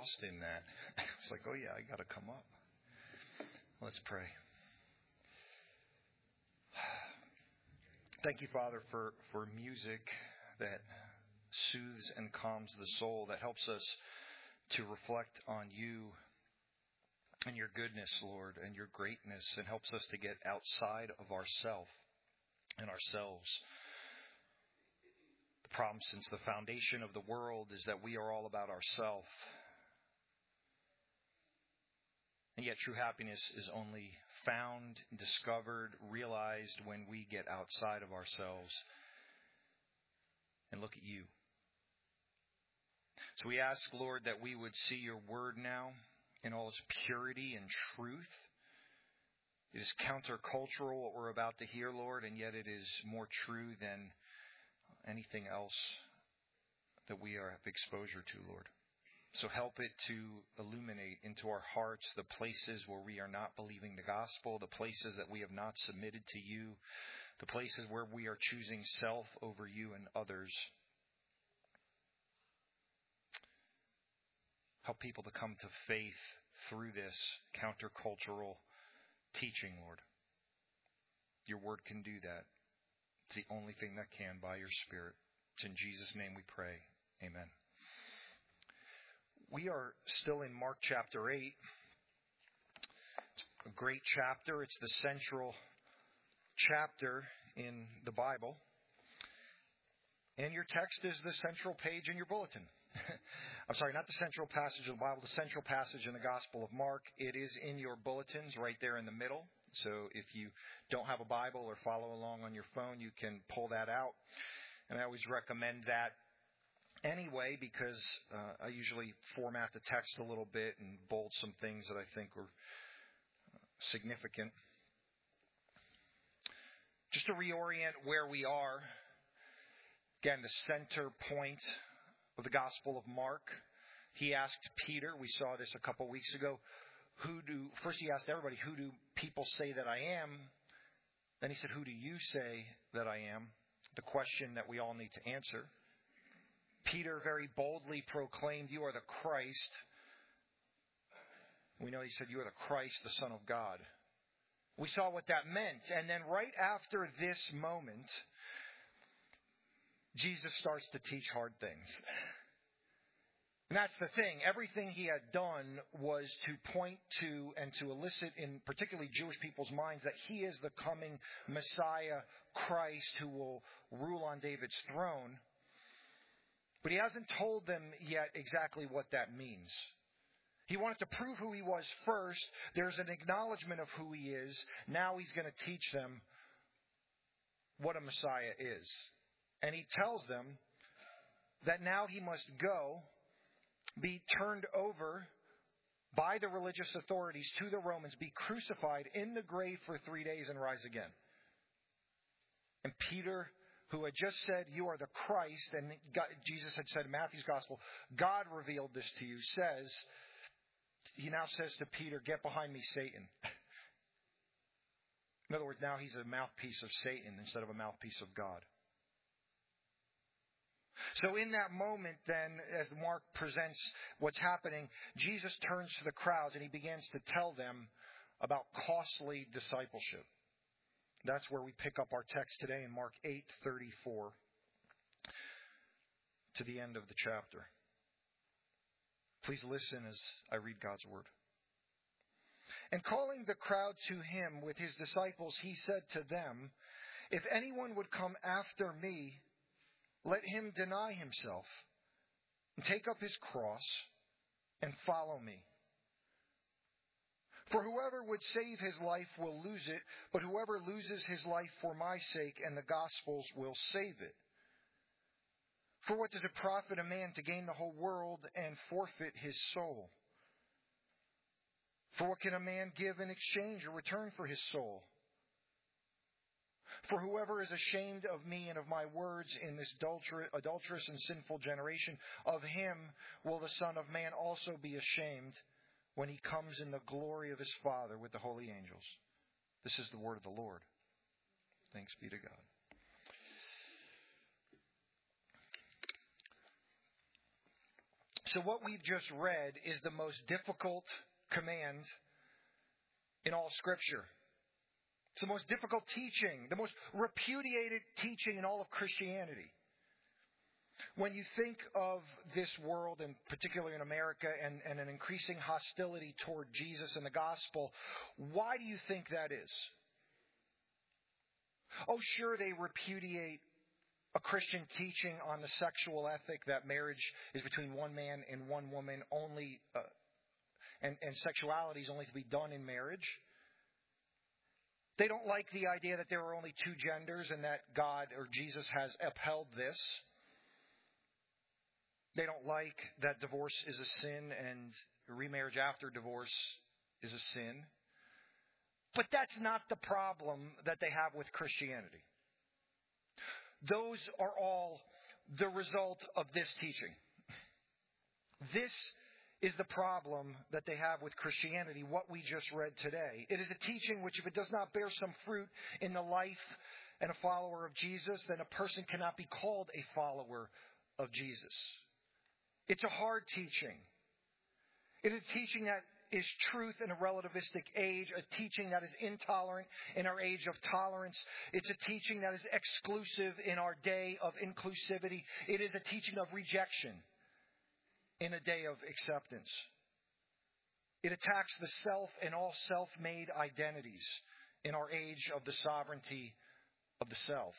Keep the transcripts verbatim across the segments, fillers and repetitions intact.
lost in that. It's like, oh yeah, I got to come up. Let's pray. Thank you, Father, for, for music that soothes and calms the soul, that helps us to reflect on you and your goodness, Lord, and your greatness, and helps us to get outside of ourself and ourselves. The problem since the foundation of the world is that we are all about ourselves. And yet true happiness is only found, discovered, realized when we get outside of ourselves and look at you. So we ask, Lord, that we would see your word now in all its purity and truth. It is countercultural what we're about to hear, Lord, and yet it is more true than anything else that we are, have exposure to, Lord. So help it to illuminate into our hearts the places where we are not believing the gospel, the places that we have not submitted to you, the places where we are choosing self over you and others. Help people to come to faith through this countercultural teaching, Lord. Your word can do that. It's the only thing that can by your Spirit. It's in Jesus' name we pray. Amen. We are still in Mark chapter eight. It's a great chapter. It's the central chapter in the Bible. And your text is the central page in your bulletin. I'm sorry, not the central passage of the Bible, the central passage in the Gospel of Mark. It is in your bulletins right there in the middle. So if you don't have a Bible or follow along on your phone, you can pull that out. And I always recommend that anyway, because uh, I usually format the text a little bit and bold some things that I think are significant. Just to reorient where we are, again, the center point of the Gospel of Mark. He asked Peter, we saw this a couple weeks ago, who do, first he asked everybody, who do people say that I am? Then he said, who do you say that I am? The question that we all need to answer. Peter very boldly proclaimed, you are the Christ. We know he said, you are the Christ, the Son of God. We saw what that meant. And then right after this moment, Jesus starts to teach hard things. And that's the thing. Everything he had done was to point to and to elicit in particularly Jewish people's minds that he is the coming Messiah, Christ, who will rule on David's throne. But he hasn't told them yet exactly what that means. He wanted to prove who he was first. There's an acknowledgement of who he is. Now he's going to teach them what a Messiah is. And he tells them that now he must go, be turned over by the religious authorities to the Romans, be crucified in the grave for three days and rise again. And Peter, who had just said, you are the Christ, and God, Jesus had said in Matthew's Gospel, God revealed this to you, says, he now says to Peter, get behind me, Satan. In other words, now he's a mouthpiece of Satan instead of a mouthpiece of God. So in that moment then, as Mark presents what's happening, Jesus turns to the crowds and he begins to tell them about costly discipleship. That's where we pick up our text today in Mark eight thirty-four to the end of the chapter. Please listen as I read God's word. And calling the crowd to him with his disciples, he said to them, if anyone would come after me, let him deny himself and take up his cross and follow me. For whoever would save his life will lose it, but whoever loses his life for my sake and the gospel's will save it. For what does it profit a man to gain the whole world and forfeit his soul? For what can a man give in exchange or return for his soul? For whoever is ashamed of me and of my words in this adulterous and sinful generation, of him will the Son of Man also be ashamed when he comes in the glory of his Father with the holy angels. This is the word of the Lord. Thanks be to God. So what we've just read is the most difficult command in all Scripture. It's the most difficult teaching, the most repudiated teaching in all of Christianity. When you think of this world, and particularly in America, and, and an increasing hostility toward Jesus and the gospel, why do you think that is? Oh, sure, they repudiate a Christian teaching on the sexual ethic that marriage is between one man and one woman only, uh, and, and sexuality is only to be done in marriage. They don't like the idea that there are only two genders and that God or Jesus has upheld this. They don't like that divorce is a sin and remarriage after divorce is a sin. But that's not the problem that they have with Christianity. Those are all the result of this teaching. This is the problem that they have with Christianity, what we just read today. It is a teaching which, if it does not bear some fruit in the life and a follower of Jesus, then a person cannot be called a follower of Jesus. It's a hard teaching. It is a teaching that is truth in a relativistic age, a teaching that is intolerant in our age of tolerance. It's a teaching that is exclusive in our day of inclusivity. It is a teaching of rejection in a day of acceptance. It attacks the self and all self-made identities in our age of the sovereignty of the self.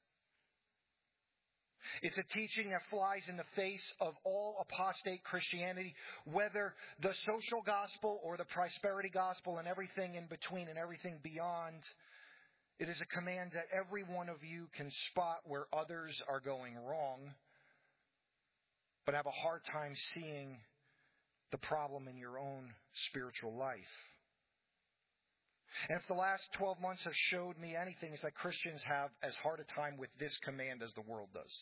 It's a teaching that flies in the face of all apostate Christianity, whether the social gospel or the prosperity gospel and everything in between and everything beyond. It is a command that every one of you can spot where others are going wrong, but have a hard time seeing the problem in your own spiritual life. And if the last twelve months have showed me anything, it's that Christians have as hard a time with this command as the world does.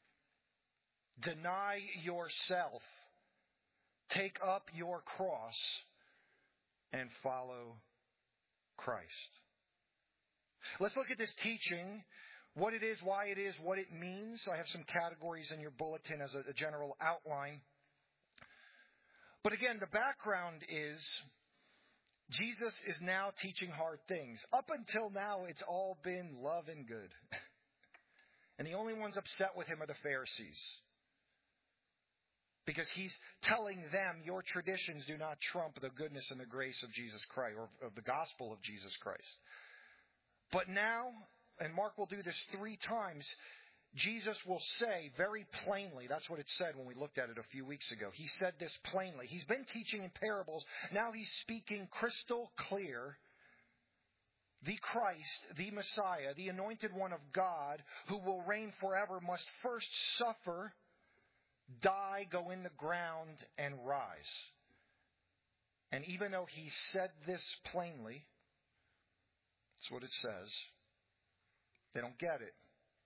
Deny yourself, take up your cross, and follow Christ. Let's look at this teaching, what it is, why it is, what it means. I have some categories in your bulletin as a, a general outline. But again, the background is Jesus is now teaching hard things. Up until now, it's all been love and good. And the only ones upset with him are the Pharisees. Because he's telling them, your traditions do not trump the goodness and the grace of Jesus Christ, or of the gospel of Jesus Christ. But now, and Mark will do this three times, Jesus will say very plainly, that's what it said when we looked at it a few weeks ago. He said this plainly. He's been teaching in parables. Now he's speaking crystal clear. The Christ, the Messiah, the anointed one of God, who will reign forever, must first suffer, die, go in the ground, and rise. And even though he said this plainly, that's what it says, they don't get it.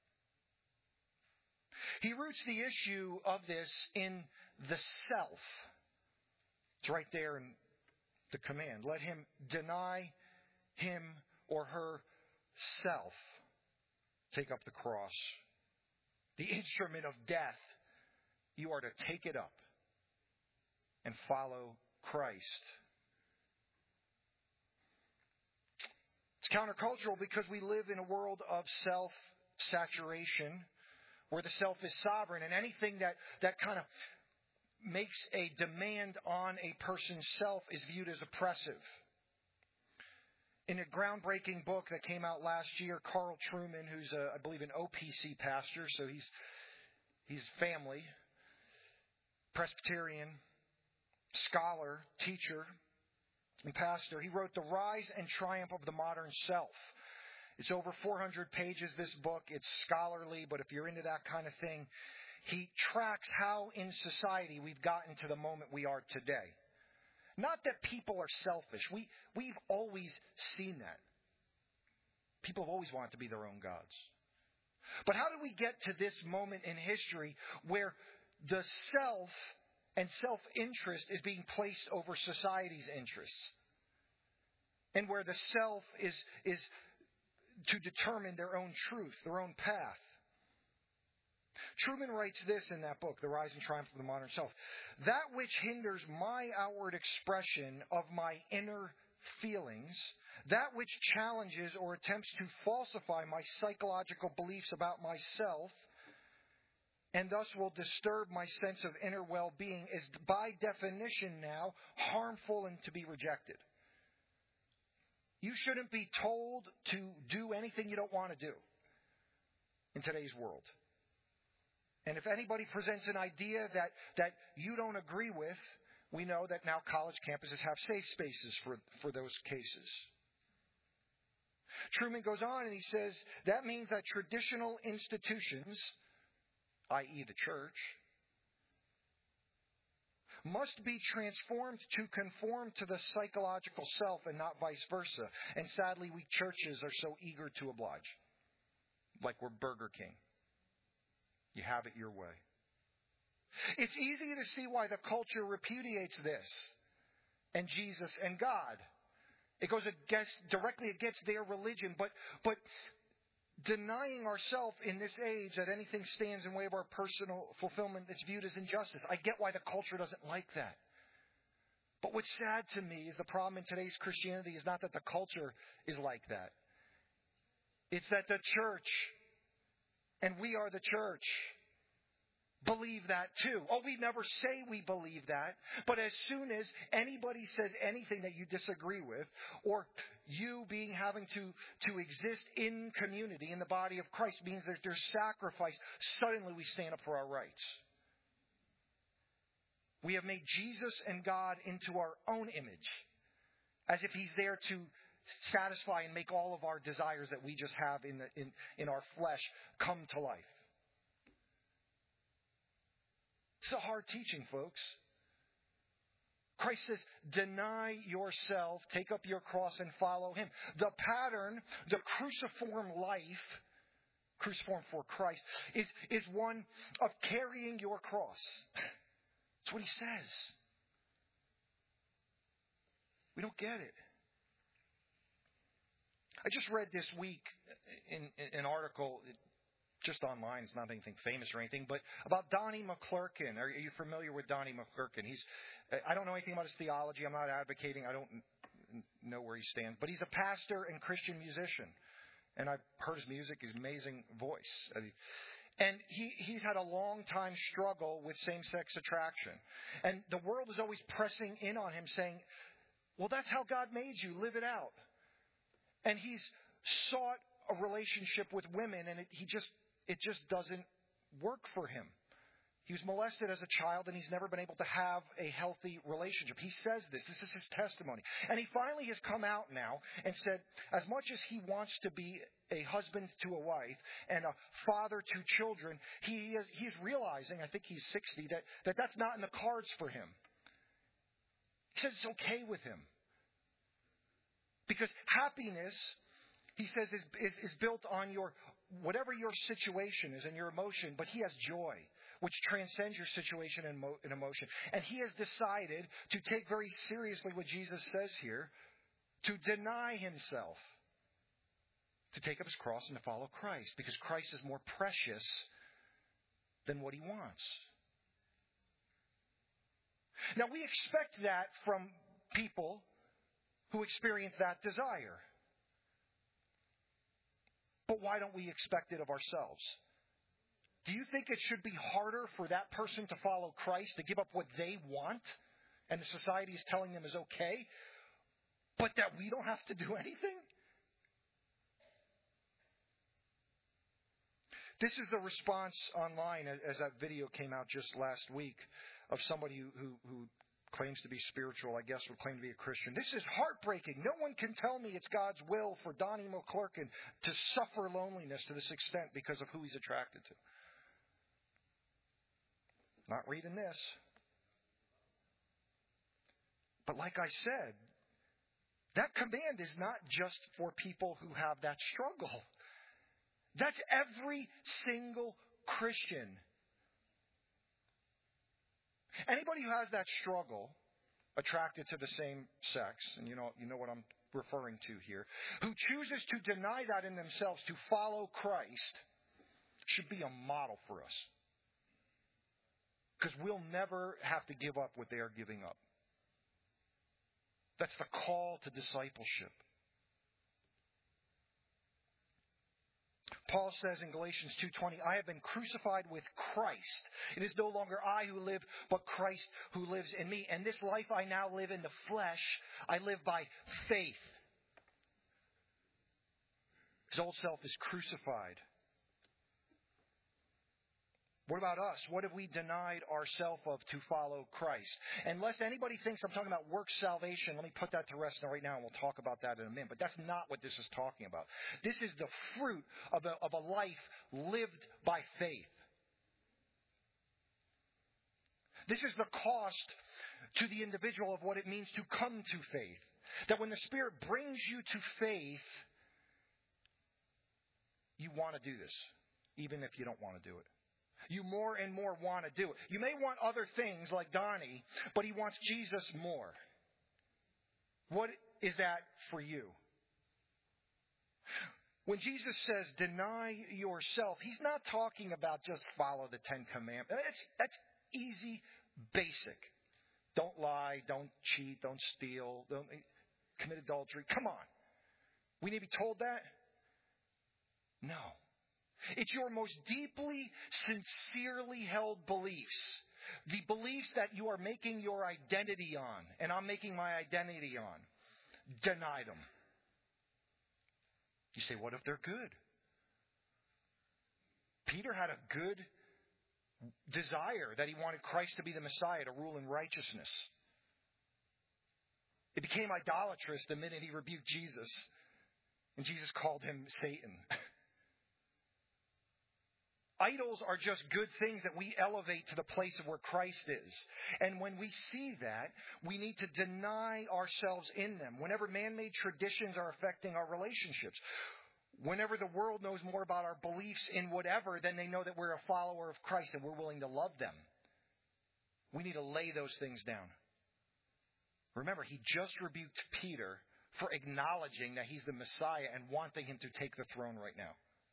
He roots the issue of this in the self. It's right there in the command. Let him deny him or herself. Take up the cross. The instrument of death. You are to take it up and follow Christ. It's countercultural because we live in a world of self-saturation where the self is sovereign, and anything that, that kind of makes a demand on a person's self is viewed as oppressive. In a groundbreaking book that came out last year, Carl Trueman, who's, a, I believe, an O P C pastor, so he's he's family, Presbyterian, scholar, teacher, and pastor, he wrote The Rise and Triumph of the Modern Self. It's over four hundred pages, this book. It's scholarly, but if you're into that kind of thing, he tracks how in society we've gotten to the moment we are today. Not that people are selfish. We, we've always seen that. People have always wanted to be their own gods. But how did we get to this moment in history where the self and self-interest is being placed over society's interests? And where the self is, is to determine their own truth, their own path. Truman writes this in that book, The Rise and Triumph of the Modern Self. That which hinders my outward expression of my inner feelings, that which challenges or attempts to falsify my psychological beliefs about myself, and thus will disturb my sense of inner well-being, is by definition now harmful and to be rejected. You shouldn't be told to do anything you don't want to do in today's world. And if anybody presents an idea that, that you don't agree with, we know that now college campuses have safe spaces for, for those cases. Truman goes on and he says, that means that traditional institutions, that is the church, must be transformed to conform to the psychological self and not vice versa. And sadly, we churches are so eager to oblige. Like we're Burger King. You have it your way. It's easy to see why the culture repudiates this and Jesus and God. It goes against, directly against their religion. But, but denying ourselves in this age that anything stands in the way of our personal fulfillment, it's viewed as injustice. I get why the culture doesn't like that. But what's sad to me is the problem in today's Christianity is not that the culture is like that. It's that the church, and we are the church, believe that too. Oh, we never say we believe that. But as soon as anybody says anything that you disagree with, or you being having to, to exist in community, in the body of Christ, means that there's sacrifice, suddenly we stand up for our rights. We have made Jesus and God into our own image, as if He's there to satisfy and make all of our desires that we just have in, the, in, in our flesh come to life. It's a hard teaching, folks. Christ says, deny yourself, take up your cross and follow Him. The pattern, the cruciform life, cruciform for Christ, is, is one of carrying your cross. That's what He says. We don't get it. I just read this week in, in an article, just online, it's not anything famous or anything, but about Donnie McClurkin. Are you familiar with Donnie McClurkin? He's, I don't know anything about his theology. I'm not advocating. I don't know where he stands. But he's a pastor and Christian musician. And I've heard his music, his amazing voice. And he, he's had a long time struggle with same-sex attraction. And the world is always pressing in on him saying, well, that's how God made you. Live it out. And he's sought a relationship with women, and it, he just it just doesn't work for him. He was molested as a child, and he's never been able to have a healthy relationship. He says this. This is his testimony. And he finally has come out now and said, as much as he wants to be a husband to a wife and a father to children, he is he's realizing, I think he's sixty, that, that that's not in the cards for him. He says it's okay with him. Because happiness, he says, is, is, is built on your whatever your situation is and your emotion, but he has joy, which transcends your situation and, mo- and emotion. And he has decided to take very seriously what Jesus says here, to deny himself, to take up his cross and to follow Christ, because Christ is more precious than what he wants. Now, we expect that from people who experience that desire. But why don't we expect it of ourselves? Do you think it should be harder for that person to follow Christ, to give up what they want, and the society is telling them is okay, but that we don't have to do anything? This is the response online as that video came out just last week of somebody who, who, who claims to be spiritual, I guess, would claim to be a Christian. This is heartbreaking. No one can tell me it's God's will for Donnie McClurkin to suffer loneliness to this extent because of who he's attracted to. Not reading this. But like I said, that command is not just for people who have that struggle. That's every single Christian. Anybody who has that struggle, attracted to the same sex, and you know, you know what I'm referring to here, who chooses to deny that in themselves, to follow Christ, should be a model for us. Because we'll never have to give up what they are giving up. That's the call to discipleship. Paul says in Galatians two twenty, I have been crucified with Christ. It is no longer I who live, but Christ who lives in me. And this life I now live in the flesh, I live by faith. His old self is crucified. What about us? What have we denied ourselves of to follow Christ? Unless anybody thinks I'm talking about work salvation, let me put that to rest right now, and we'll talk about that in a minute. But that's not what this is talking about. This is the fruit of a, of a life lived by faith. This is the cost to the individual of what it means to come to faith. That when the Spirit brings you to faith, you want to do this, even if you don't want to do it. You more and more want to do it. You may want other things like Donnie, but he wants Jesus more. What is that for you? When Jesus says deny yourself, he's not talking about just follow the Ten Commandments. That's, that's easy, basic. Don't lie, don't cheat, don't steal, don't commit adultery. Come on. We need to be told that? No. It's your most deeply, sincerely held beliefs. The beliefs that you are making your identity on, and I'm making my identity on. Deny them. You say, what if they're good? Peter had a good desire that he wanted Christ to be the Messiah, to rule in righteousness. It became idolatrous the minute he rebuked Jesus, and Jesus called him Satan. Idols are just good things that we elevate to the place of where Christ is. And when we see that, we need to deny ourselves in them. Whenever man-made traditions are affecting our relationships, whenever the world knows more about our beliefs in whatever, then they know that we're a follower of Christ and we're willing to love them. We need to lay those things down. Remember, he just rebuked Peter for acknowledging that he's the Messiah and wanting him to take the throne right now.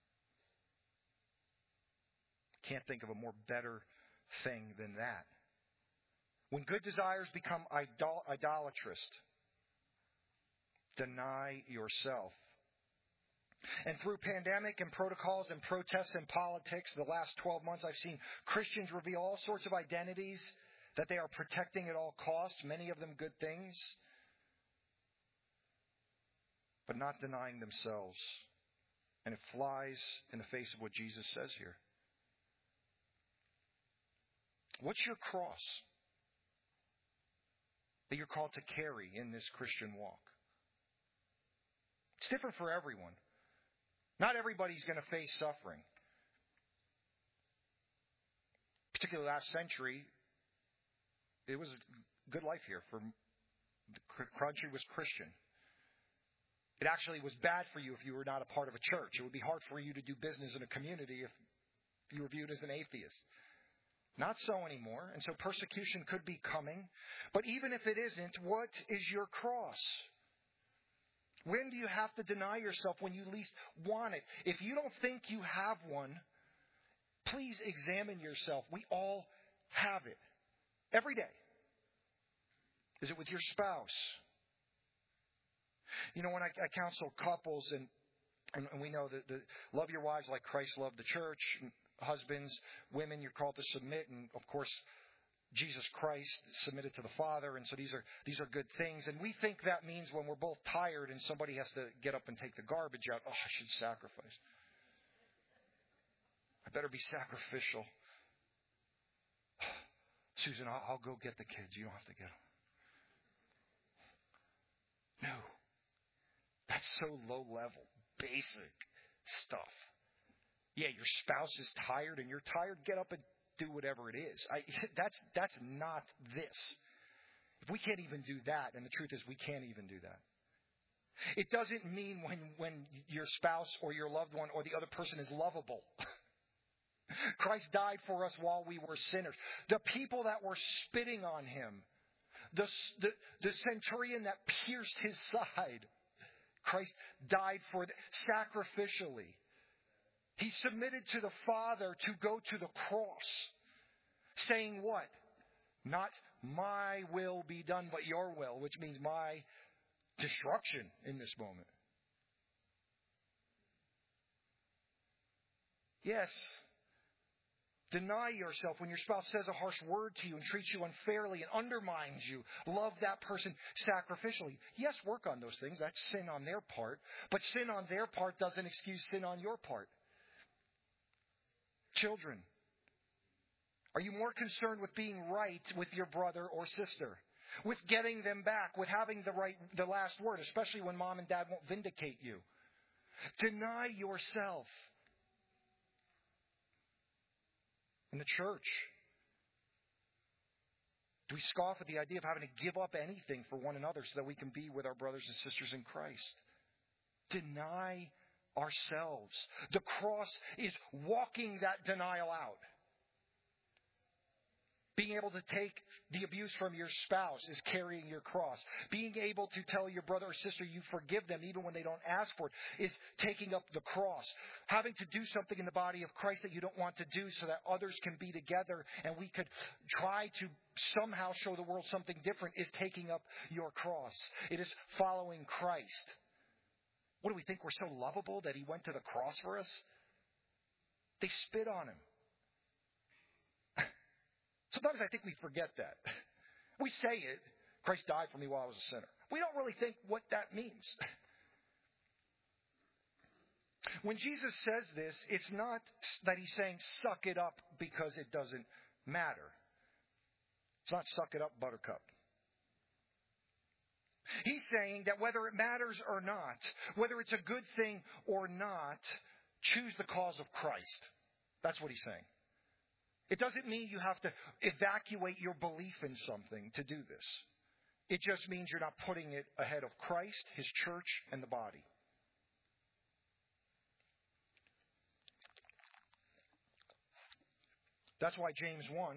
Can't think of a more better thing than that. When good desires become idol- idolatrous, deny yourself. And through pandemic and protocols and protests and politics, the last twelve months I've seen Christians reveal all sorts of identities that they are protecting at all costs, many of them good things, but not denying themselves. And it flies in the face of what Jesus says here. What's your cross that you're called to carry in this Christian walk? It's different for everyone. Not everybody's going to face suffering. Particularly last century, it was a good life here. For the country was Christian. It actually was bad for you if you were not a part of a church. It would be hard for you to do business in a community if you were viewed as an atheist. Not so anymore, and so persecution could be coming. But even if it isn't, what is your cross? When do you have to deny yourself when you least want it? If you don't think you have one, please examine yourself. We all have it. Every day. Is it with your spouse? You know, when I, I counsel couples, and, and, and we know that the, love your wives like Christ loved the church. Husbands, women, you're called to submit, and of course, Jesus Christ submitted to the Father, and so these are these are good things. And we think that means when we're both tired and somebody has to get up and take the garbage out, oh, I should sacrifice. I better be sacrificial. Susan, I'll, I'll go get the kids. You don't have to get them. No. That's so low level, basic stuff. Yeah, your spouse is tired and you're tired. Get up and do whatever it is. I, that's that's not this. If we can't even do that, and the truth is we can't even do that. It doesn't mean when, when your spouse or your loved one or the other person is lovable. Christ died for us while we were sinners. The people that were spitting on him, the, the, the centurion that pierced his side, Christ died for them sacrificially. He submitted to the Father to go to the cross, saying what? Not my will be done, but your will, which means my destruction in this moment. Yes, deny yourself when your spouse says a harsh word to you and treats you unfairly and undermines you. Love that person sacrificially. Yes, work on those things. That's sin on their part. But sin on their part doesn't excuse sin on your part. Children, are you more concerned with being right with your brother or sister? With getting them back? With having the right, the last word, especially when mom and dad won't vindicate you? Deny yourself. In the church, do we scoff at the idea of having to give up anything for one another so that we can be with our brothers and sisters in Christ? Deny ourselves. The cross is walking that denial out. Being able to take the abuse from your spouse is carrying your cross. Being able to tell your brother or sister you forgive them even when they don't ask for it is taking up the cross. Having to do something in the body of Christ that you don't want to do so that others can be together and we could try to somehow show the world something different is taking up your cross. It is following Christ. What do we think? We're so lovable that He went to the cross for us? They spit on Him. Sometimes I think we forget that. We say it, Christ died for me while I was a sinner. We don't really think what that means. When Jesus says this, it's not that He's saying suck it up because it doesn't matter. It's not suck it up, buttercup. He's saying that whether it matters or not, whether it's a good thing or not, choose the cause of Christ. That's what He's saying. It doesn't mean you have to evacuate your belief in something to do this. It just means you're not putting it ahead of Christ, His church, and the body. That's why James one,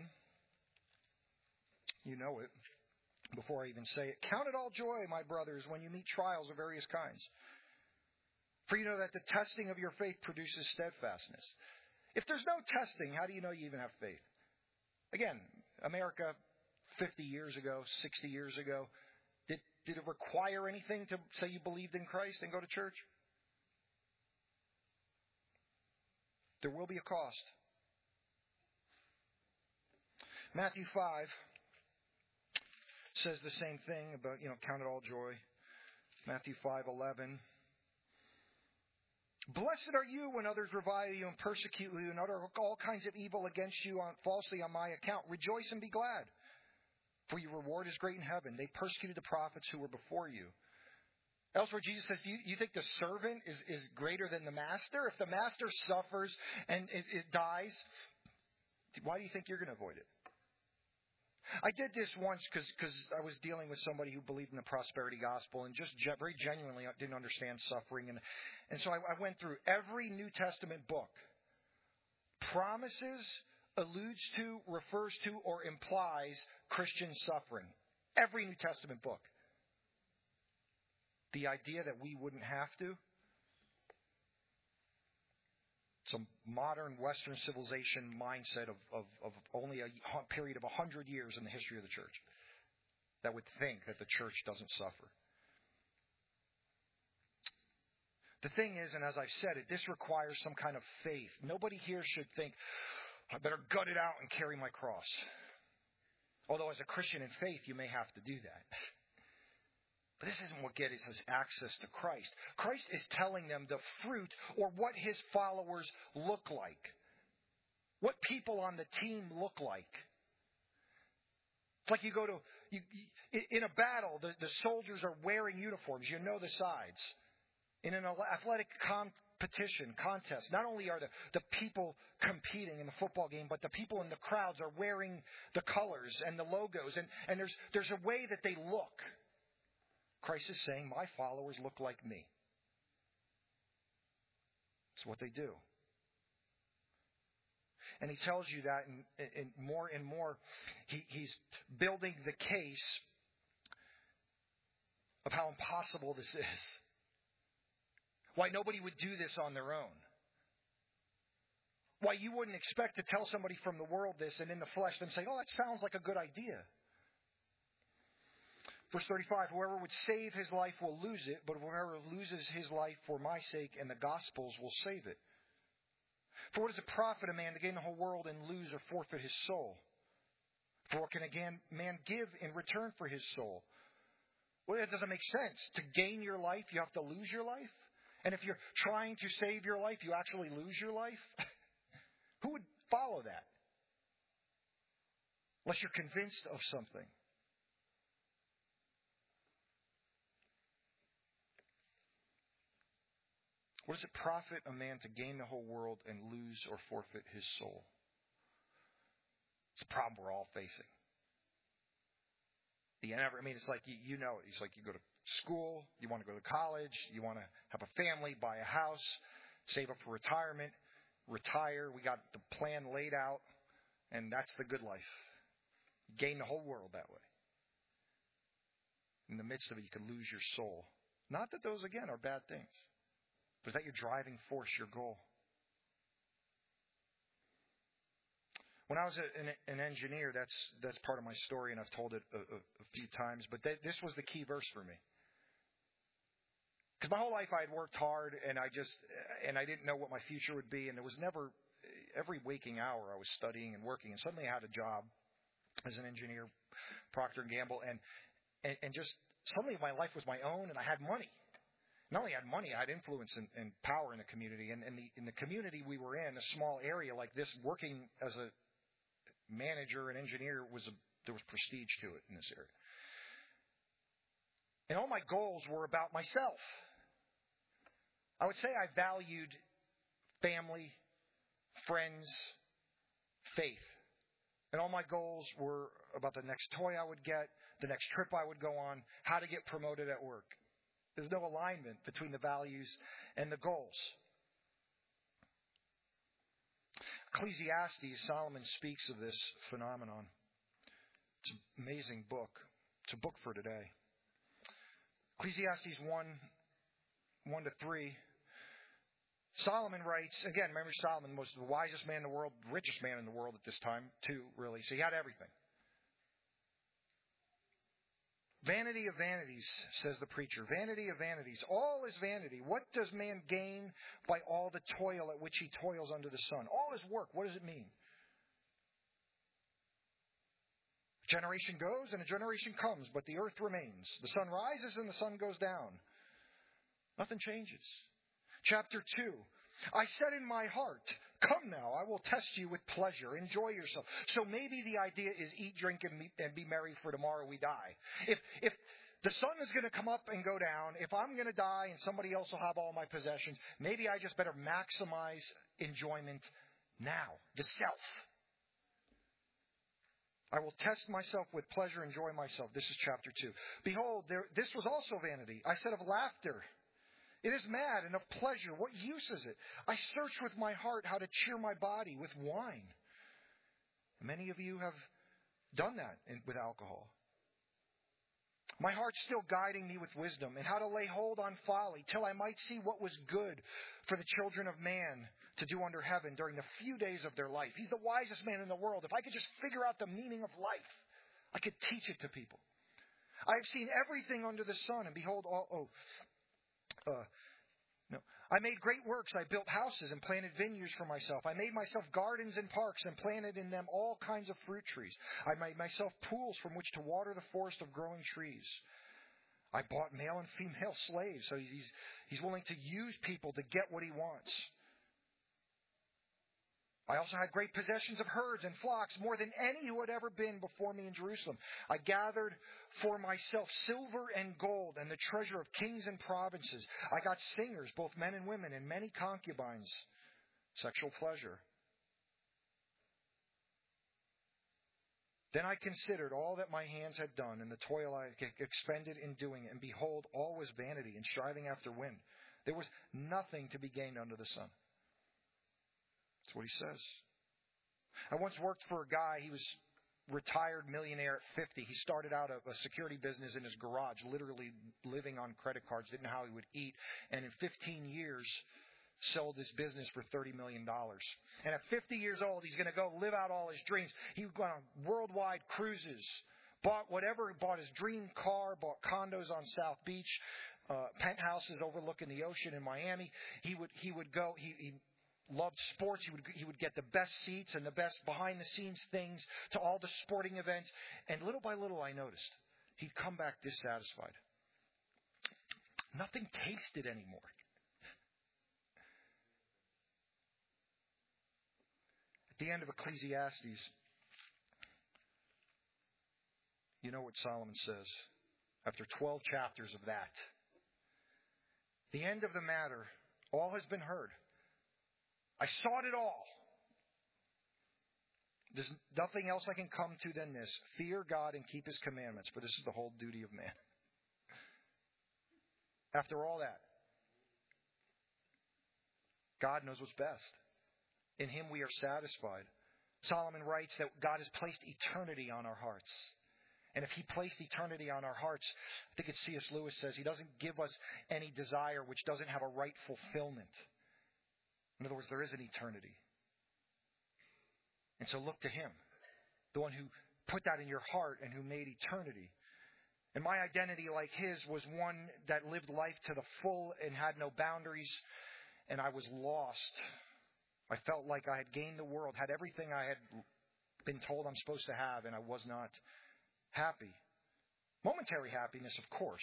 you know it, before I even say it, count it all joy, my brothers, when you meet trials of various kinds. For you know that the testing of your faith produces steadfastness. If there's no testing, how do you know you even have faith? Again, America fifty years ago, sixty years ago, did, did it require anything to say you believed in Christ and go to church? There will be a cost. Matthew five says the same thing about, you know, count it all joy. Matthew five eleven. Blessed are you when others revile you and persecute you and utter all kinds of evil against you on, falsely on my account. Rejoice and be glad, for your reward is great in heaven. They persecuted the prophets who were before you. Elsewhere, Jesus says, you, you think the servant is, is greater than the master? If the master suffers and it, it dies, why do you think you're going to avoid it? I did this once because I was dealing with somebody who believed in the prosperity gospel and just ge- very genuinely didn't understand suffering. And, and so I, I went through every New Testament book. Promises, alludes to, refers to, or implies Christian suffering. Every New Testament book. The idea that we wouldn't have to. Some modern Western civilization mindset of, of, of only a period of a hundred years in the history of the church that would think that the church doesn't suffer. The thing is, and as I've said it, this requires some kind of faith. Nobody here should think, I better gut it out and carry my cross. Although as a Christian in faith, you may have to do that. But this isn't what gets us access to Christ. Christ is telling them the fruit or what His followers look like. What people on the team look like. It's like you go to, you, you, in a battle, the, the soldiers are wearing uniforms. You know the sides. In an athletic competition, contest, not only are the, the people competing in the football game, but the people in the crowds are wearing the colors and the logos. And, and there's, there's a way that they look. Christ is saying, my followers look like me. It's what they do. And He tells you that in, in more and more. He, he's building the case of how impossible this is. Why nobody would do this on their own. Why you wouldn't expect to tell somebody from the world this and in the flesh them say, oh, that sounds like a good idea. Verse thirty-five, whoever would save his life will lose it, but whoever loses his life for my sake and the gospel's will save it. For what does it profit a man to gain the whole world and lose or forfeit his soul? For what can a man give in return for his soul? Well, it doesn't make sense. To gain your life, you have to lose your life? And if you're trying to save your life, you actually lose your life? Who would follow that? Unless you're convinced of something. What does it profit a man to gain the whole world and lose or forfeit his soul? It's a problem we're all facing. You never, I mean, it's like, you, you know, it's like you go to school, you want to go to college, you want to have a family, buy a house, save up for retirement, retire. We got the plan laid out, and that's the good life. Gain the whole world that way. In the midst of it, you could lose your soul. Not that those, again, are bad things. But is that your driving force, your goal? When I was an, an engineer, that's that's part of my story, and I've told it a, a, a few times. But th- this was the key verse for me, because my whole life I had worked hard, and I just and I didn't know what my future would be, and there was never every waking hour I was studying and working, and suddenly I had a job as an engineer, Procter and Gamble, and and, and just suddenly my life was my own, and I had money. Not only had money, I had influence and, and power in the community, and in the in the community we were in, a small area like this, working as a manager and engineer, was a, there was prestige to it in this area. And all my goals were about myself. I would say I valued family, friends, faith. And all my goals were about the next toy I would get, the next trip I would go on, how to get promoted at work. There's no alignment between the values and the goals. Ecclesiastes, Solomon speaks of this phenomenon. It's an amazing book. It's a book for today. Ecclesiastes one, one to three. Solomon writes, again, remember Solomon was the wisest man in the world, richest man in the world at this time, too, really. So he had everything. Vanity of vanities, says the preacher. Vanity of vanities. All is vanity. What does man gain by all the toil at which he toils under the sun? All his work, what does it mean? A generation goes and a generation comes, but the earth remains. The sun rises and the sun goes down. Nothing changes. Chapter two. I said in my heart, come now, I will test you with pleasure. Enjoy yourself. So maybe the idea is eat, drink, and, meet, and be merry, for tomorrow we die. If if the sun is going to come up and go down, if I'm going to die and somebody else will have all my possessions, maybe I just better maximize enjoyment now. The self. I will test myself with pleasure, enjoy myself. This is chapter two. Behold, there, this was also vanity. I said of laughter, it is mad, and of pleasure, what use is it? I search with my heart how to cheer my body with wine. Many of you have done that in, with alcohol. My heart's still guiding me with wisdom, and how to lay hold on folly, till I might see what was good for the children of man to do under heaven during the few days of their life. He's the wisest man in the world. If I could just figure out the meaning of life, I could teach it to people. I have seen everything under the sun, and behold, all... Oh, Uh, no. I made great works. I built houses and planted vineyards for myself. I made myself gardens and parks and planted in them all kinds of fruit trees. I made myself pools from which to water the forest of growing trees. I bought male and female slaves. So he's, he's willing to use people to get what he wants. I also had great possessions of herds and flocks, more than any who had ever been before me in Jerusalem. I gathered for myself silver and gold and the treasure of kings and provinces. I got singers, both men and women, and many concubines. Sexual pleasure. Then I considered all that my hands had done and the toil I had expended in doing it. And behold, all was vanity and striving after wind. There was nothing to be gained under the sun. That's what he says. I once worked for a guy. He was retired millionaire at fifty. He started out a, a security business in his garage, literally living on credit cards, didn't know how he would eat. And in fifteen years, sold his business for thirty million dollars. And at fifty years old, he's going to go live out all his dreams. He went on worldwide cruises, bought whatever, bought his dream car, bought condos on South Beach, uh, penthouses overlooking the ocean in Miami. He would he would go. He, he loved sports. He would he would get the best seats and the best behind the scenes things to all the sporting events. And little by little, I noticed he'd come back dissatisfied. Nothing tasted anymore. At the end of Ecclesiastes, you know what Solomon says after twelve chapters of that. The end of the matter, all has been heard. I sought it all. There's nothing else I can come to than this. Fear God and keep His commandments, for this is the whole duty of man. After all that, God knows what's best. In Him we are satisfied. Solomon writes that God has placed eternity on our hearts. And if He placed eternity on our hearts, I think it's C S Lewis says, He doesn't give us any desire which doesn't have a right fulfillment. In other words, there is an eternity. And so look to Him, the one who put that in your heart and who made eternity. And my identity, like His, was one that lived life to the full and had no boundaries, and I was lost. I felt like I had gained the world, had everything I had been told I'm supposed to have, and I was not happy. Momentary happiness, of course.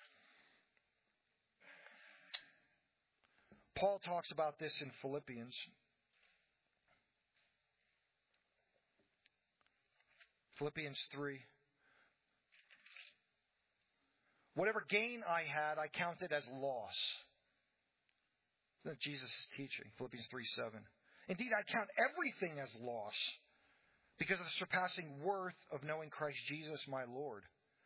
Paul talks about this in Philippians. Philippians three. Whatever gain I had, I counted as loss. Isn't that Jesus' teaching? Philippians three seven. Indeed, I count everything as loss because of the surpassing worth of knowing Christ Jesus my Lord.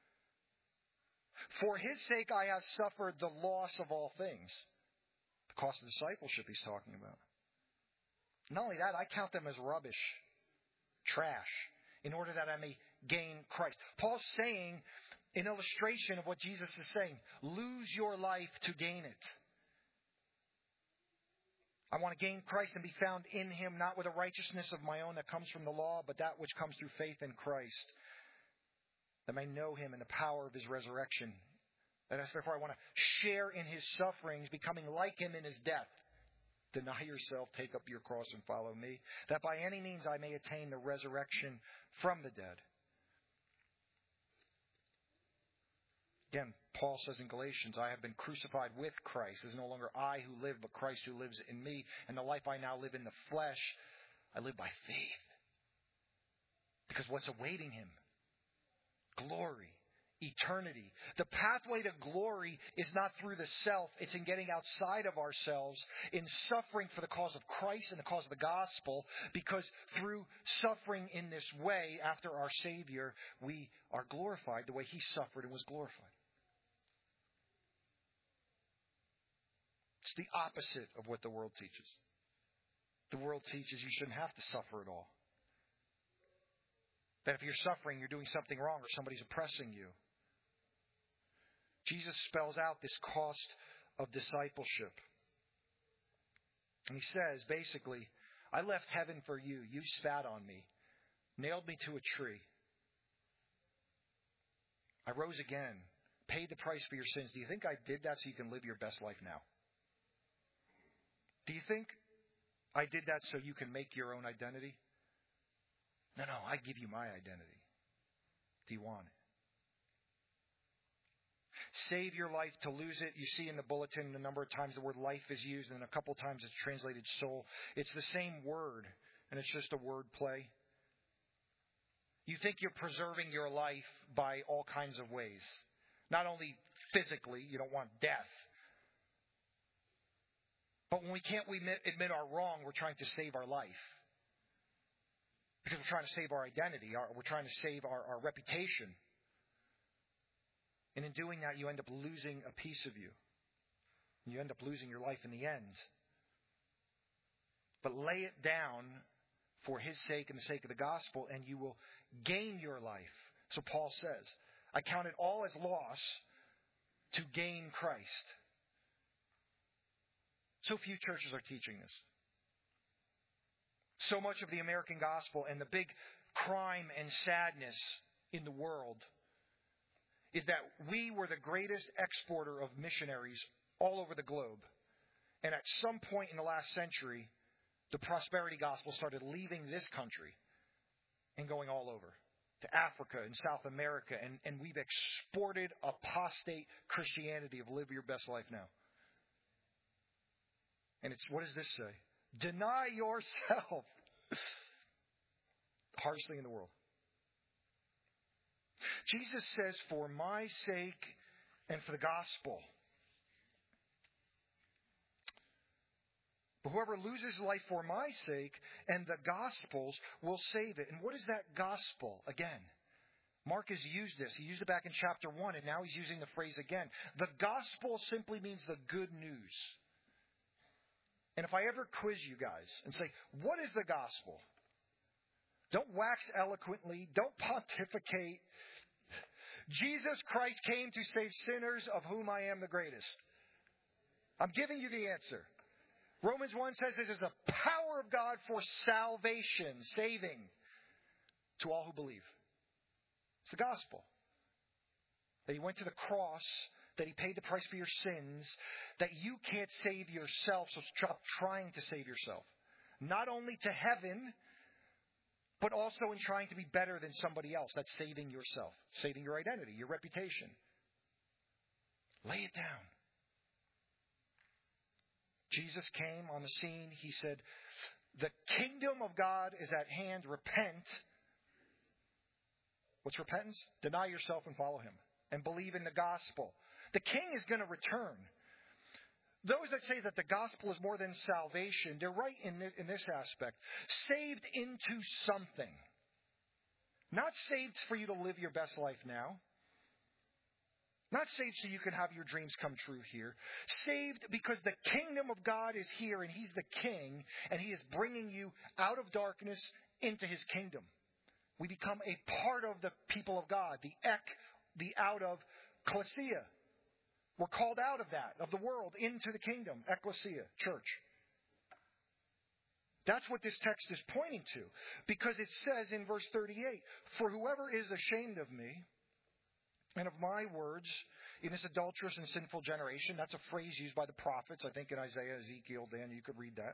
For His sake I have suffered the loss of all things. The cost of discipleship he's talking about. Not only that, I count them as rubbish, trash, in order that I may gain Christ. Paul's saying, in illustration of what Jesus is saying, lose your life to gain it. I want to gain Christ and be found in Him, not with a righteousness of my own that comes from the law, but that which comes through faith in Christ, that I may know Him and the power of His resurrection. And therefore I want to share in His sufferings, becoming like Him in His death. Deny yourself, take up your cross, and follow me, that by any means I may attain the resurrection from the dead. Again, Paul says in Galatians, I have been crucified with Christ. It is no longer I who live, but Christ who lives in me. And the life I now live in the flesh, I live by faith. Because what's awaiting Him? Glory, eternity. The pathway to glory is not through the self. It's in getting outside of ourselves, in suffering for the cause of Christ and the cause of the gospel. Because through suffering in this way, after our Savior, we are glorified the way He suffered and was glorified. It's the opposite of what the world teaches. The world teaches you shouldn't have to suffer at all. That if you're suffering, you're doing something wrong or somebody's oppressing you. Jesus spells out this cost of discipleship. And He says, basically, I left heaven for you. You spat on me, nailed me to a tree. I rose again, paid the price for your sins. Do you think I did that so you can live your best life now? Do you think I did that so you can make your own identity? No, no, I give you my identity. Do you want it? Save your life to lose it. You see in the bulletin a number of times the word life is used, and a couple times it's translated soul. It's the same word, and it's just a word play. You think you're preserving your life by all kinds of ways. Not only physically, you don't want death. But when we can't we admit, admit our wrong, we're trying to save our life. Because we're trying to save our identity. Our, we're trying to save our, our reputation. And in doing that, you end up losing a piece of you. You end up losing your life in the end. But lay it down for His sake and the sake of the gospel, and you will gain your life. So Paul says, I count it all as loss to gain Christ. So few churches are teaching this. So much of the American gospel and the big crime and sadness in the world is that we were the greatest exporter of missionaries all over the globe. And at some point in the last century, the prosperity gospel started leaving this country and going all over to Africa and South America. And, and we've exported apostate Christianity of live your best life now. And it's, what does this say? Deny yourself. Hardest thing in the world. Jesus says, for my sake and for the gospel. But whoever loses life for my sake and the gospel's will save it. And what is that gospel? Again, Mark has used this. He used it back in chapter one, and now he's using the phrase again. The gospel simply means the good news. And if I ever quiz you guys and say, what is the gospel? Don't wax eloquently. Don't pontificate. Jesus Christ came to save sinners, of whom I am the greatest. I'm giving you the answer. Romans one says this is the power of God for salvation, saving to all who believe. It's the gospel. That He went to the cross, that He paid the price for your sins, that you can't save yourself, so stop trying to save yourself. Not only to heaven, but also in trying to be better than somebody else. That's saving yourself, saving your identity, your reputation. Lay it down. Jesus came on the scene. He said, the kingdom of God is at hand. Repent. What's repentance? Deny yourself and follow Him. And believe in the gospel. The king is going to return. Those that say that the gospel is more than salvation, they're right in this, in this aspect. Saved into something. Not saved for you to live your best life now. Not saved so you can have your dreams come true here. Saved because the kingdom of God is here and He's the king and He is bringing you out of darkness into His kingdom. We become a part of the people of God, the ek, the out of klesia. We're called out of that, of the world, into the kingdom, ecclesia, church. That's what this text is pointing to. Because it says in verse thirty-eight, for whoever is ashamed of me, and of my words in this adulterous and sinful generation. That's a phrase used by the prophets, I think in Isaiah, Ezekiel, Dan, you could read that.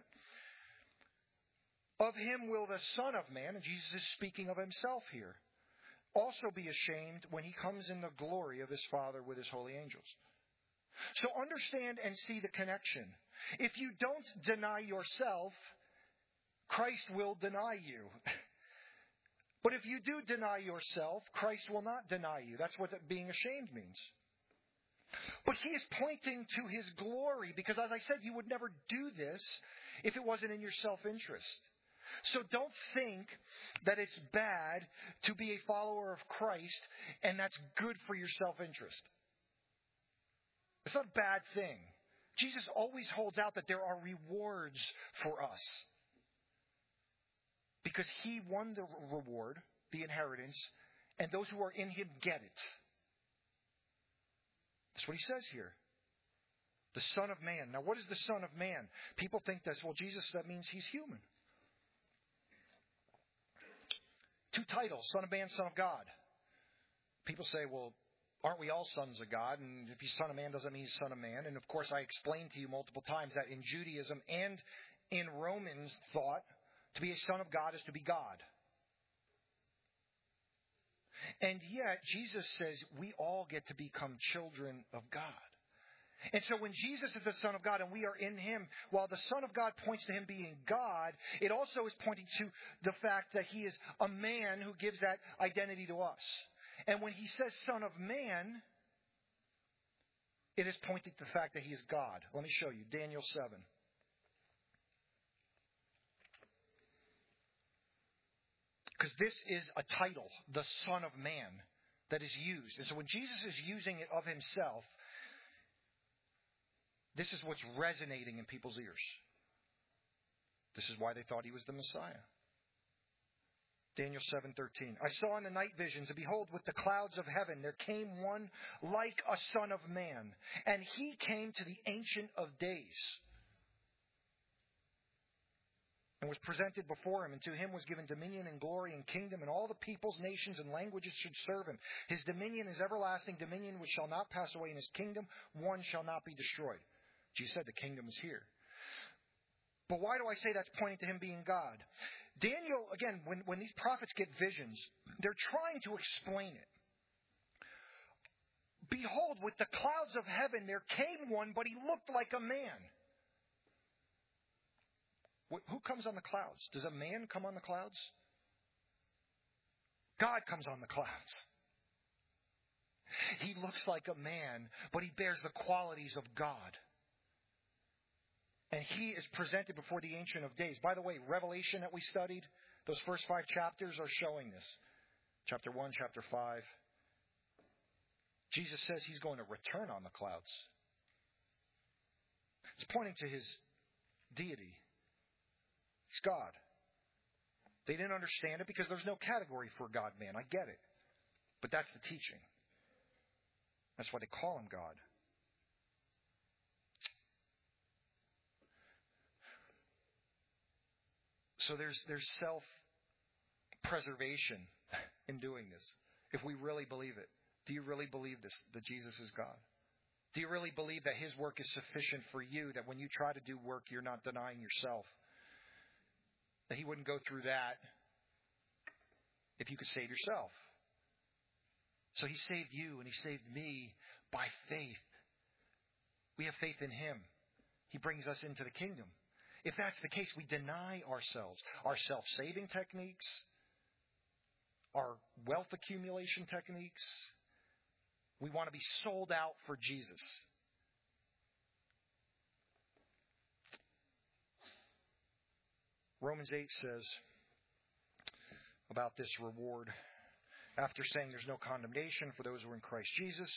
Of him will the Son of Man, and Jesus is speaking of Himself here, also be ashamed when He comes in the glory of His Father with His holy angels. So understand and see the connection. If you don't deny yourself, Christ will deny you. But if you do deny yourself, Christ will not deny you. That's what being ashamed means. But He is pointing to His glory because, as I said, you would never do this if it wasn't in your self-interest. So don't think that it's bad to be a follower of Christ and that's good for your self-interest. It's not a bad thing. Jesus always holds out that there are rewards for us. Because He won the reward, the inheritance, and those who are in Him get it. That's what He says here. The Son of Man. Now, what is the Son of Man? People think this, well, Jesus, that means He's human. Two titles, Son of Man, Son of God. People say, well, aren't we all sons of God? And if He's Son of Man, doesn't mean He's Son of Man. And of course, I explained to you multiple times that in Judaism and in Romans thought, to be a son of God is to be God. And yet, Jesus says we all get to become children of God. And so when Jesus is the Son of God and we are in Him, while the Son of God points to Him being God, it also is pointing to the fact that He is a man who gives that identity to us. And when He says Son of Man, it is pointing to the fact that He is God. Let me show you. Daniel seven. Because this is a title, the Son of Man, that is used. And so when Jesus is using it of Himself, this is what's resonating in people's ears. This is why they thought He was the Messiah. Daniel seven thirteen. I saw in the night visions, and behold, with the clouds of heaven there came one like a son of man. And He came to the Ancient of Days. and was presented before him, and to him was given dominion and glory and kingdom, and all the peoples, nations, and languages should serve him. His dominion is everlasting dominion which shall not pass away, and his kingdom one shall not be destroyed. Jesus said the kingdom is here. But why do I say that's pointing to him being God? Daniel, again, when, when these prophets get visions, they're trying to explain it. Behold, with the clouds of heaven there came one, but he looked like a man. Who comes on the clouds? Does a man come on the clouds? God comes on the clouds. He looks like a man, but he bears the qualities of God. And he is presented before the Ancient of Days. By the way, Revelation that we studied, those first five chapters are showing this. Chapter one, chapter five. Jesus says he's going to return on the clouds. It's pointing to his deity. He's God. They didn't understand it because there's no category for God-man. I get it. But that's the teaching. That's why they call him God. So there's there's self-preservation in doing this. If we really believe it. Do you really believe this, that Jesus is God? Do you really believe that his work is sufficient for you, that when you try to do work, you're not denying yourself? That he wouldn't go through that if you could save yourself. So he saved you and he saved me by faith. We have faith in him. He brings us into the kingdom. If that's the case, we deny ourselves. Our self-saving techniques, our wealth accumulation techniques. We want to be sold out for Jesus. Romans eight says about this reward, after saying there's no condemnation for those who are in Christ Jesus.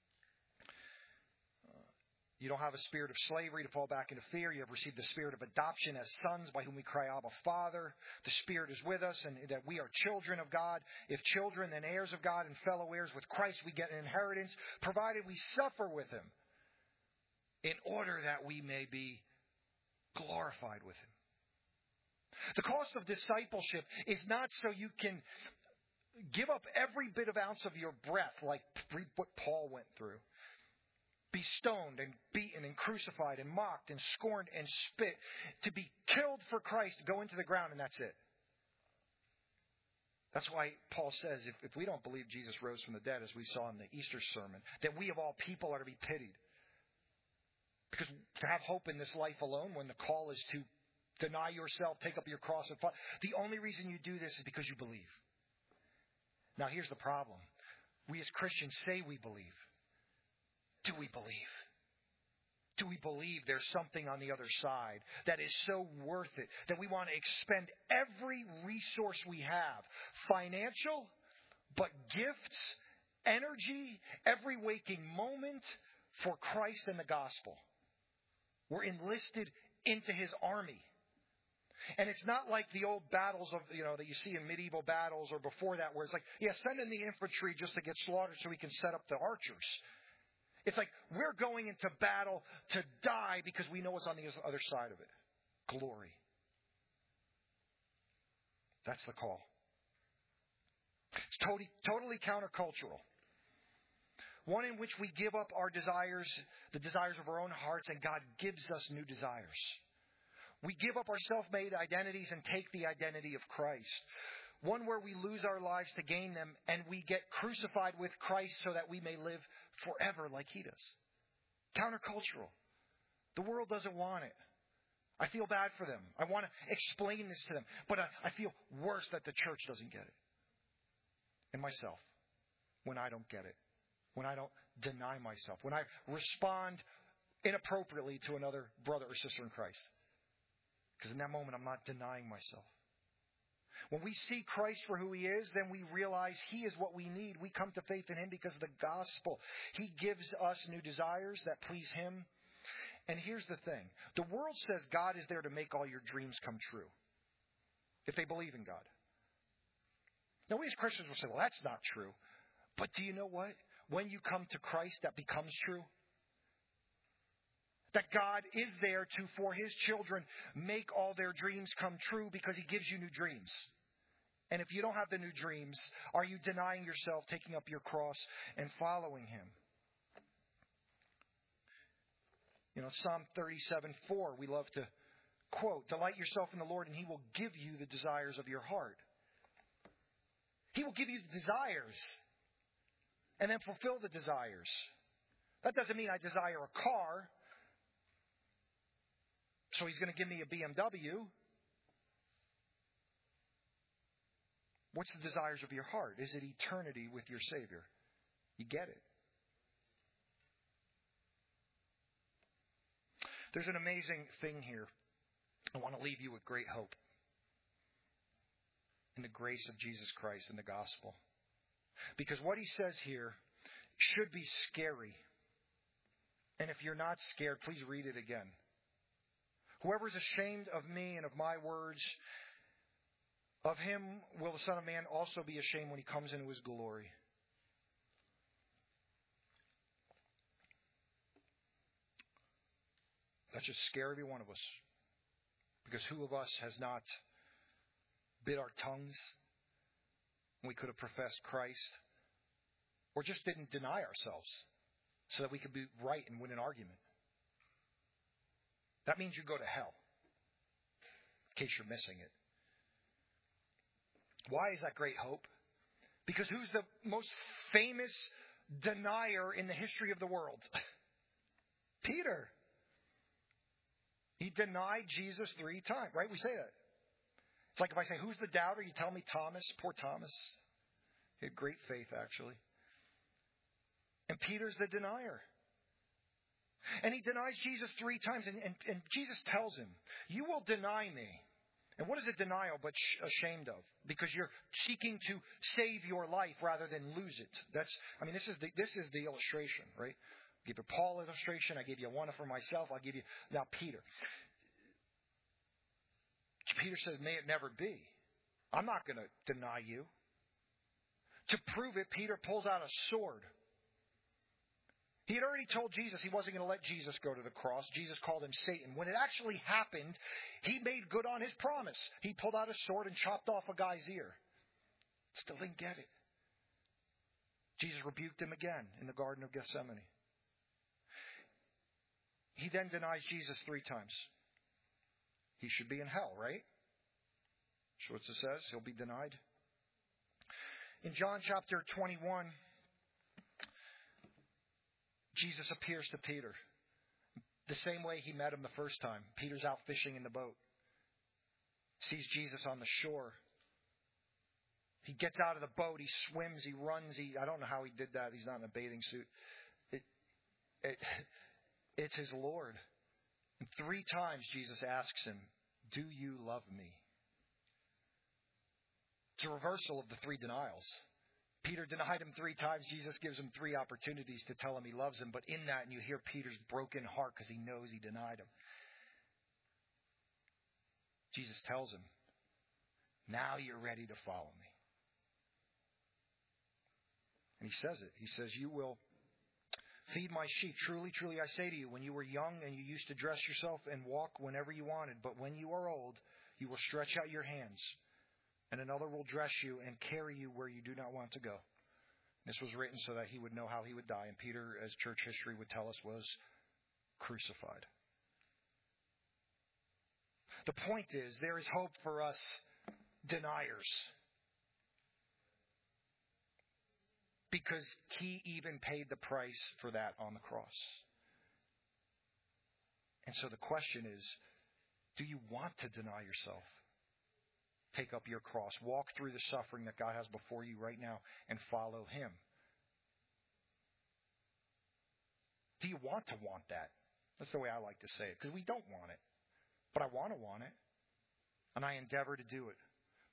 You don't have a spirit of slavery to fall back into fear. You have received the spirit of adoption as sons, by whom we cry, Abba, Father. The Spirit is with us, and that we are children of God. If children, then heirs of God and fellow heirs with Christ, we get an inheritance, provided we suffer with him, in order that we may be glorified with him. The cost of discipleship is not so you can give up every bit of ounce of your breath, like what Paul went through. Be stoned and beaten and crucified and mocked and scorned and spit, to be killed for Christ, go into the ground, and that's it. That's why Paul says if, if we don't believe Jesus rose from the dead, as we saw in the Easter sermon, that we of all people are to be pitied. Because to have hope in this life alone, when the call is to deny yourself, take up your cross and follow, the only reason you do this is because you believe. Now here's the problem. We as Christians say we believe. Do we believe? Do we believe there's something on the other side that is so worth it that we want to expend every resource we have, financial, but gifts, energy, every waking moment for Christ and the gospel? We're enlisted into his army. And it's not like the old battles of, you know, that you see in medieval battles or before that, where it's like, yeah, send in the infantry just to get slaughtered so we can set up the archers. It's like we're going into battle to die because we know what's on the other side of it. Glory. That's the call. It's totally, totally countercultural. One in which we give up our desires, the desires of our own hearts, and God gives us new desires. We give up our self-made identities and take the identity of Christ. One where we lose our lives to gain them, and we get crucified with Christ so that we may live forever like he does. Countercultural. The world doesn't want it. I feel bad for them. I want to explain this to them. But I, I feel worse that the church doesn't get it. And myself, when I don't get it. When I don't deny myself. When I respond inappropriately to another brother or sister in Christ. Because in that moment, I'm not denying myself. When we see Christ for who he is, then we realize he is what we need. We come to faith in him because of the gospel. He gives us new desires that please him. And here's the thing. The world says God is there to make all your dreams come true. If they believe in God. Now we as Christians will say, well, that's not true. But do you know what? When you come to Christ, that becomes true. That God is there to, for His children, make all their dreams come true because He gives you new dreams. And if you don't have the new dreams, are you denying yourself, taking up your cross, and following Him? You know, Psalm thirty-seven four, we love to quote, "Delight yourself in the Lord, and He will give you the desires of your heart." He will give you the desires and then fulfill the desires. That doesn't mean I desire a car, so He's going to give me a B M W. What's the desires of your heart? Is it eternity with your Savior? You get it. There's an amazing thing here. I want to leave you with great hope in the grace of Jesus Christ and the gospel. Because what He says here should be scary. And if you're not scared, please read it again. "Whoever is ashamed of me and of my words, of him will the Son of Man also be ashamed when He comes into His glory." That should scare every one of us. Because who of us has not bit our tongues when we could have professed Christ? Or just didn't deny ourselves so that we could be right and win an argument? That means you go to hell, in case you're missing it. Why is that great hope? Because who's the most famous denier in the history of the world? Peter. He denied Jesus three times, right? We say that. It's like if I say, "Who's the doubter?" You tell me Thomas. Poor Thomas. He had great faith, actually. And Peter's the denier. And he denies Jesus three times. And, and, and Jesus tells him, "You will deny me." And what is a denial but sh- ashamed of? Because you're seeking to save your life rather than lose it. That's, I mean, this is the, this is the illustration, right? I gave you Paul illustration. I gave you one for myself. I'll give you now Peter. Peter says, "May it never be. I'm not going to deny you." To prove it, Peter pulls out a sword. He had already told Jesus he wasn't going to let Jesus go to the cross. Jesus called him Satan. When it actually happened, he made good on his promise. He pulled out a sword and chopped off a guy's ear. Still didn't get it. Jesus rebuked him again in the Garden of Gethsemane. He then denies Jesus three times. He should be in hell, right? Schweitzer says he'll be denied. In John chapter twenty-one, Jesus appears to Peter the same way He met him the first time. Peter's out fishing in the boat. Sees Jesus on the shore. He gets out of the boat. He swims. He runs. He I don't know how he did that. He's not in a bathing suit. It, it, it's His Lord. And three times Jesus asks him, "Do you love me?" It's a reversal of the three denials. Peter denied Him three times. Jesus gives him three opportunities to tell him He loves him. But in that, and you hear Peter's broken heart because he knows he denied Him. Jesus tells him, "Now you're ready to follow me." And He says it. He says, "You will feed my sheep. Truly, truly, I say to you, when you were young and you used to dress yourself and walk whenever you wanted, but when you are old, you will stretch out your hands, and another will dress you and carry you where you do not want to go." This was written so that He would know how He would die. And Peter, as church history would tell us, was crucified. The point is, there is hope for us deniers. Because He even paid the price for that on the cross. And so the question is, do you want to deny yourself? Take up your cross. Walk through the suffering that God has before you right now and follow Him. Do you want to want that? That's the way I like to say it. Because we don't want it. But I want to want it. And I endeavor to do it.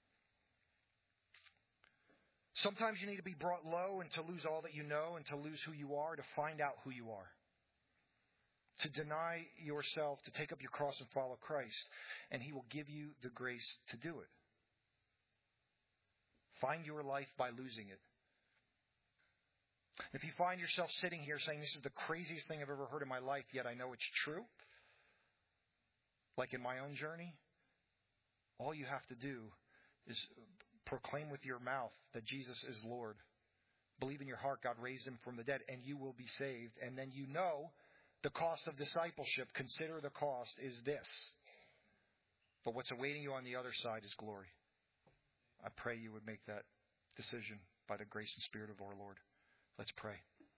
Sometimes you need to be brought low and to lose all that you know and to lose who you are, to find out who you are. To deny yourself, to take up your cross and follow Christ. And He will give you the grace to do it. Find your life by losing it. If you find yourself sitting here saying, this is the craziest thing I've ever heard in my life, yet I know it's true, like in my own journey, all you have to do is proclaim with your mouth that Jesus is Lord. Believe in your heart God raised him from the dead, and you will be saved. And then you know the cost of discipleship. Consider the cost is this. But what's awaiting you on the other side is glory. I pray you would make that decision by the grace and Spirit of our Lord. Let's pray.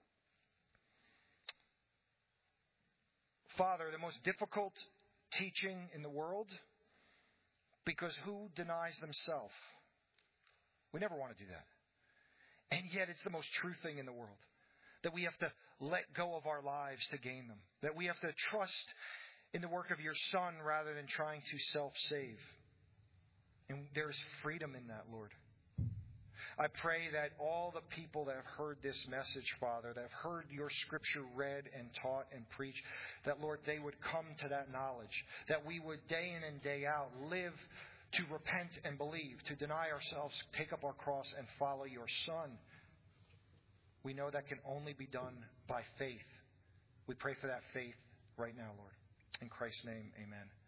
Father, the most difficult teaching in the world, because who denies themselves? We never want to do that. And yet it's the most true thing in the world. That we have to let go of our lives to gain them. That we have to trust in the work of your Son rather than trying to self-save. And there is freedom in that, Lord. I pray that all the people that have heard this message, Father, that have heard your Scripture read and taught and preached, that, Lord, they would come to that knowledge. That we would day in and day out live to repent and believe, to deny ourselves, take up our cross and follow your Son. We know that can only be done by faith. We pray for that faith right now, Lord. In Christ's name, amen.